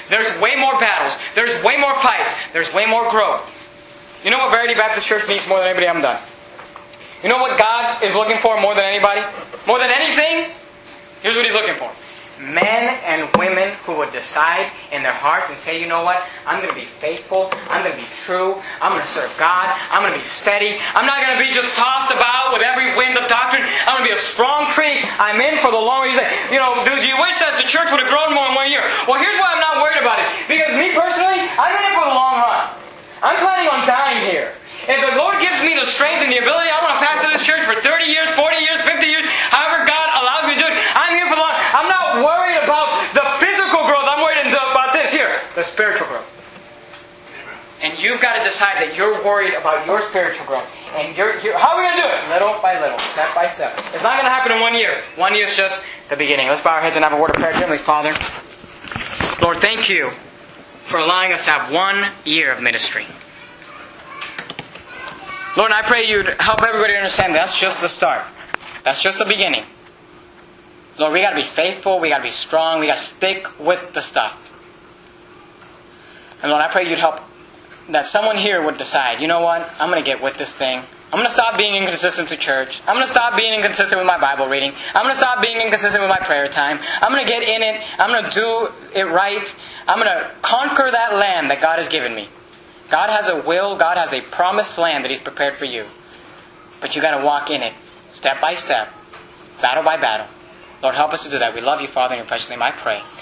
There's way more battles. There's way more fights. There's way more growth. You know what Verity Baptist Church needs more than anybody? I'm done. You know what God is looking for more than anybody? More than anything? Here's what He's looking for. Men and women who would decide in their heart and say, you know what? I'm going to be faithful. I'm going to be true. I'm going to serve God. I'm going to be steady. I'm not going to be just tossed about with every wind of doctrine. I'm going to be a strong tree. I'm in for the long run. You say, do you wish that the church would have grown more in 1 year? Well, here's why I'm not worried about it. Because me personally, I'm in it for the long run. I'm planning on dying here. If the Lord gives me the strength and the ability, I want to pastor this church for 30 years, 40 years, 50 years, however God allows me to do it. I'm here for the long. I'm not worried about the physical growth. I'm worried about this here, the spiritual growth. And you've got to decide that you're worried about your spiritual growth. And how are we going to do it? Little by little, step by step. It's not going to happen in 1 year. 1 year is just the beginning. Let's bow our heads and have a word of prayer. Heavenly Father, Lord, thank you for allowing us to have 1 year of ministry. Lord, I pray You'd help everybody understand that's just the start. That's just the beginning. Lord, we got to be faithful. We got to be strong. We got to stick with the stuff. And Lord, I pray You'd help that someone here would decide, you know what? I'm going to get with this thing. I'm going to stop being inconsistent to church. I'm going to stop being inconsistent with my Bible reading. I'm going to stop being inconsistent with my prayer time. I'm going to get in it. I'm going to do it right. I'm going to conquer that land that God has given me. God has a will. God has a promised land that He's prepared for you. But you got to walk in it, step by step, battle by battle. Lord, help us to do that. We love You, Father, in Your precious name I pray.